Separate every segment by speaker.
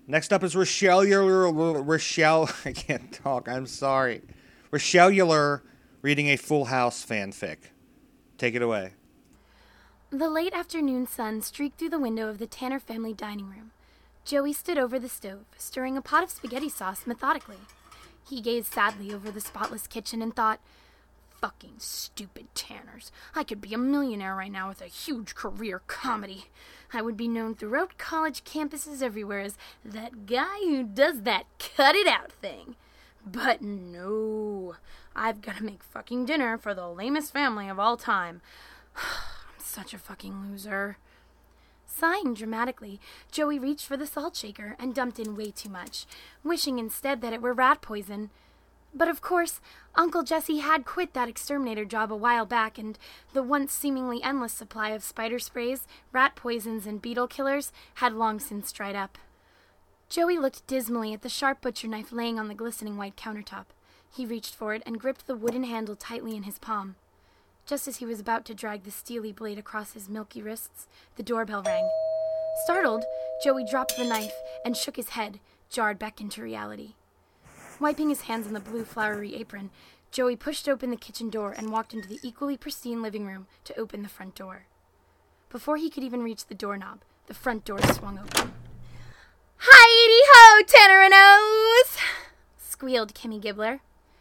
Speaker 1: Next up is Rochelle, I can't talk, I'm sorry. Rochelle reading a Full House fanfic. Take it away.
Speaker 2: The late afternoon sun streaked through the window of the Tanner family dining room. Joey stood over the stove, stirring a pot of spaghetti sauce methodically. He gazed sadly over the spotless kitchen and thought, fucking stupid Tanners. I could be a millionaire right now with a huge career comedy. I would be known throughout college campuses everywhere as that guy who does that cut it out thing. But no, I've got to make fucking dinner for the lamest family of all time. I'm such a fucking loser. Sighing dramatically, Joey reached for the salt shaker and dumped in way too much, wishing instead that it were rat poison. But of course, Uncle Jesse had quit that exterminator job a while back, and the once seemingly endless supply of spider sprays, rat poisons, and beetle killers had long since dried up. Joey looked dismally at the sharp butcher knife laying on the glistening white countertop. He reached for it and gripped the wooden handle tightly in his palm. Just as he was about to drag the steely blade across his milky wrists, the doorbell rang. Startled, Joey dropped the knife and shook his head, jarred back into reality. Wiping his hands on the blue flowery apron, Joey pushed open the kitchen door and walked into the equally pristine living room to open the front door. Before he could even reach the doorknob, the front door swung open. "Hi-de-ho, Tanner and O's!" squealed Kimmy Gibbler.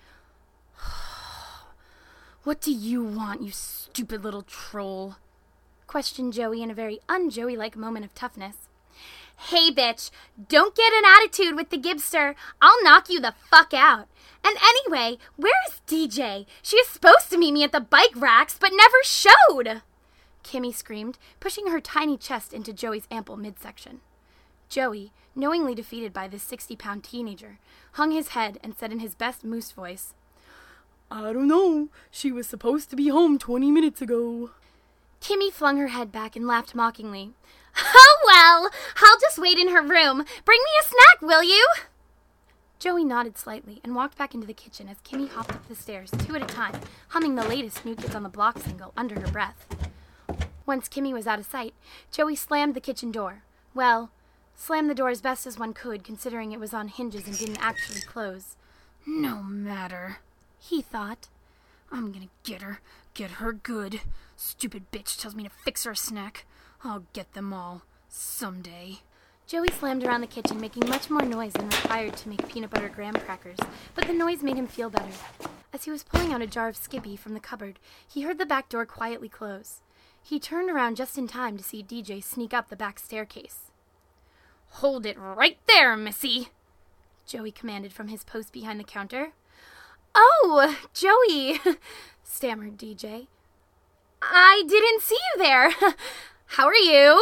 Speaker 2: "What do you want, you stupid little troll?" questioned Joey in a very un-Joey-like moment of toughness. "Hey, bitch, don't get an attitude with the Gibster. I'll knock you the fuck out. And anyway, where's DJ? She is supposed to meet me at the bike racks, but never showed!" Kimmy screamed, pushing her tiny chest into Joey's ample midsection. Joey, knowingly defeated by this 60-pound teenager, hung his head and said in his best moose voice, "I don't know. She was supposed to be home 20 minutes ago." Kimmy flung her head back and laughed mockingly. "Oh, well, I'll just wait in her room. Bring me a snack, will you?" Joey nodded slightly and walked back into the kitchen as Kimmy hopped up the stairs, 2 at a time, humming the latest New Kids on the Block single under her breath. Once Kimmy was out of sight, Joey slammed the kitchen door. Well, slammed the door as best as one could, considering it was on hinges and didn't actually close. "No matter," he thought. "I'm gonna get her good. Stupid bitch tells me to fix her a snack. I'll get them all, someday." Joey slammed around the kitchen, making much more noise than required to make peanut butter graham crackers, but the noise made him feel better. As he was pulling out a jar of Skippy from the cupboard, he heard the back door quietly close. He turned around just in time to see DJ sneak up the back staircase. "Hold it right there, missy," Joey commanded from his post behind the counter. "Oh, Joey," stammered DJ. "I didn't see you there. How are you?"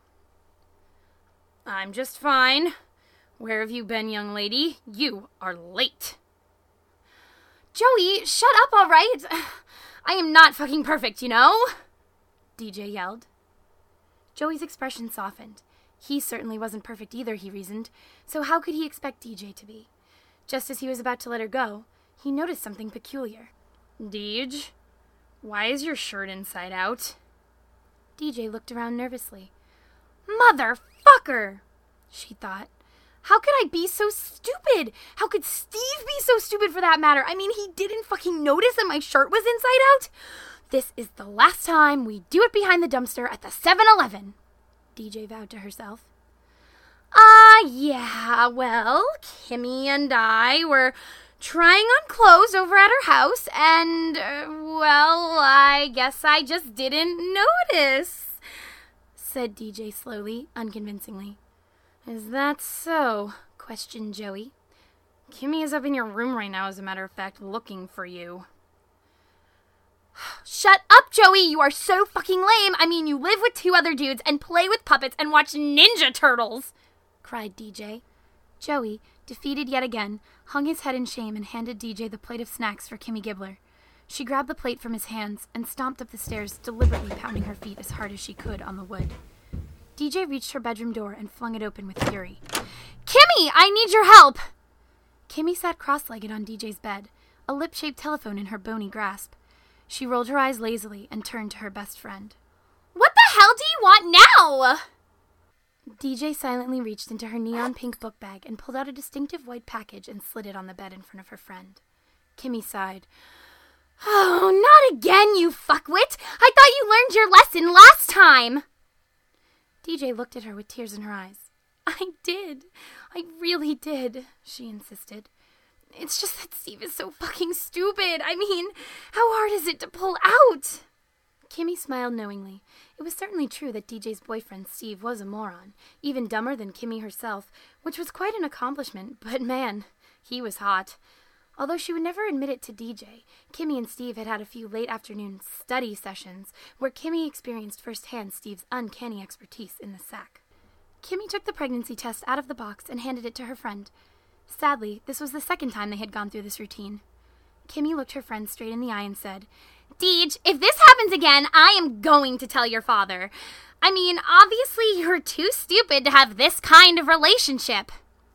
Speaker 2: "I'm just fine. Where have you been, young lady? You are late." "Joey, shut up, all right? I am not fucking perfect, you know," DJ yelled. Joey's expression softened. He certainly wasn't perfect either, he reasoned, so how could he expect DJ to be? Just as he was about to let her go, he noticed something peculiar. "Deej, why is your shirt inside out?" DJ looked around nervously. "Motherfucker," she thought. How could I be so stupid? How could Steve be so stupid for that matter? I mean, he didn't fucking notice that my shirt was inside out? This is the last time we do it behind the dumpster at the 7-Eleven, DJ vowed to herself. Yeah, well, Kimmy and I were trying on clothes over at her house, and, well, I guess I just didn't notice, said DJ slowly, unconvincingly. Is that so? Questioned Joey. Kimmy is up in your room right now, as a matter of fact, looking for you. Shut up, Joey! You are so fucking lame! I mean, you live with 2 other dudes and play with puppets and watch Ninja Turtles! Cried DJ. Joey, defeated yet again, hung his head in shame and handed DJ the plate of snacks for Kimmy Gibbler. She grabbed the plate from his hands and stomped up the stairs, deliberately pounding her feet as hard as she could on the wood. DJ reached her bedroom door and flung it open with fury. Kimmy, I need your help! Kimmy sat cross-legged on DJ's bed, a lip-shaped telephone in her bony grasp. She rolled her eyes lazily and turned to her best friend. What the hell do you want now? DJ silently reached into her neon pink book bag and pulled out a distinctive white package and slid it on the bed in front of her friend. Kimmy sighed. Oh, not again, you fuckwit! I thought you learned your lesson last time! DJ looked at her with tears in her eyes. I did. I really did, she insisted. It's just that Steve is so fucking stupid. I mean, how hard is it to pull out? Kimmy smiled knowingly. It was certainly true that DJ's boyfriend, Steve, was a moron, even dumber than Kimmy herself, which was quite an accomplishment, but man, he was hot. Although she would never admit it to DJ, Kimmy and Steve had a few late afternoon study sessions where Kimmy experienced firsthand Steve's uncanny expertise in the sack. Kimmy took the pregnancy test out of the box and handed it to her friend. Sadly, this was the second time they had gone through this routine. Kimmy looked her friend straight in the eye and said, Deej, if this happens again, I am going to tell your father. I mean, obviously you're too stupid to have this kind of relationship.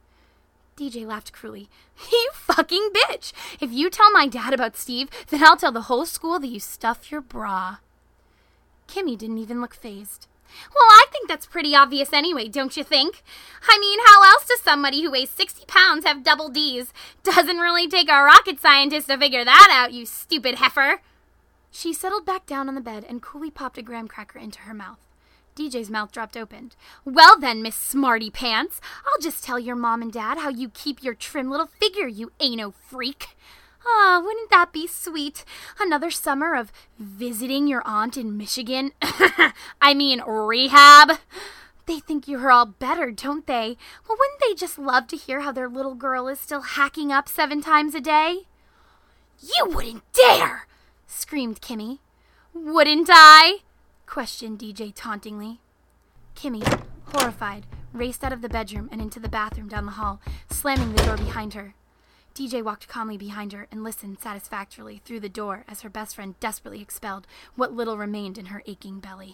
Speaker 2: DJ laughed cruelly. You fucking bitch! If you tell my dad about Steve, then I'll tell the whole school that you stuff your bra. Kimmy didn't even look fazed. Well, I think that's pretty obvious anyway, don't you think? I mean, how else does somebody who weighs 60 pounds have double D's? Doesn't really take a rocket scientist to figure that out, you stupid heifer. She settled back down on the bed and coolly popped a graham cracker into her mouth. DJ's mouth dropped open. Well then, Miss Smarty Pants, I'll just tell your mom and dad how you keep your trim little figure, you anal freak. Ah, wouldn't that be sweet? Another summer of visiting your aunt in Michigan. I mean, rehab. They think you're all better, don't they? Well, wouldn't they just love to hear how their little girl is still hacking up 7 times a day? You wouldn't dare! Screamed Kimmy. Wouldn't I? Questioned DJ tauntingly. Kimmy, horrified, raced out of the bedroom and into the bathroom down the hall, slamming the door behind her. DJ walked calmly behind her and listened satisfactorily through the door as her best friend desperately expelled what little remained in her aching belly.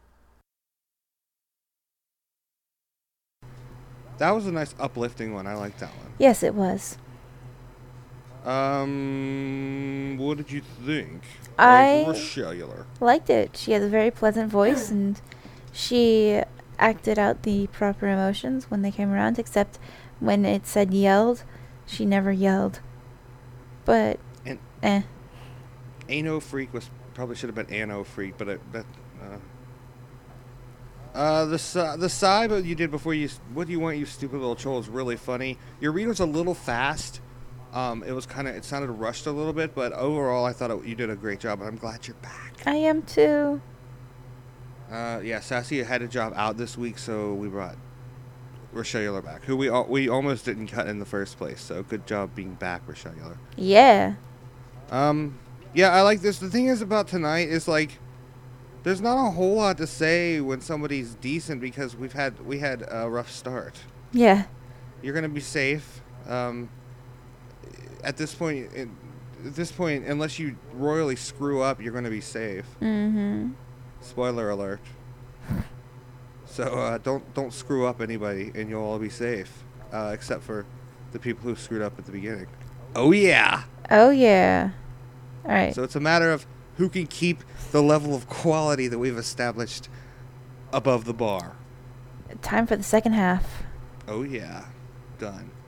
Speaker 1: That was a nice uplifting one. I like that one.
Speaker 3: Yes, it was.
Speaker 1: What did you think?
Speaker 3: I
Speaker 1: Rochelle.
Speaker 3: liked it. She has a very pleasant voice, and she acted out the proper emotions when they came around, except when it said yelled, she never yelled. But,
Speaker 1: Ano Freak probably should have been Ano Freak, but the side that you did before what do you want, you stupid little troll, is really funny. Your read was a little fast. It sounded rushed a little bit, but overall I thought you did a great job, and I'm glad you're back.
Speaker 3: I am too.
Speaker 1: Yeah, Sassy had a job out this week, so we brought Rochelle back, who we almost didn't cut in the first place, so good job being back, Rochelle.
Speaker 3: Yeah.
Speaker 1: Yeah, I like this. The thing is about tonight is, like, there's not a whole lot to say when somebody's decent because we had a rough start.
Speaker 3: Yeah.
Speaker 1: You're gonna be safe. At this point, unless you royally screw up, you're gonna be safe.
Speaker 3: Mm-hmm.
Speaker 1: Spoiler alert. So don't screw up anybody, and you'll all be safe, except for the people who screwed up at the beginning. Oh yeah.
Speaker 3: Oh yeah. All right.
Speaker 1: So it's a matter of who can keep the level of quality that we've established above the bar.
Speaker 3: Time for the second half.
Speaker 1: Oh yeah. Done.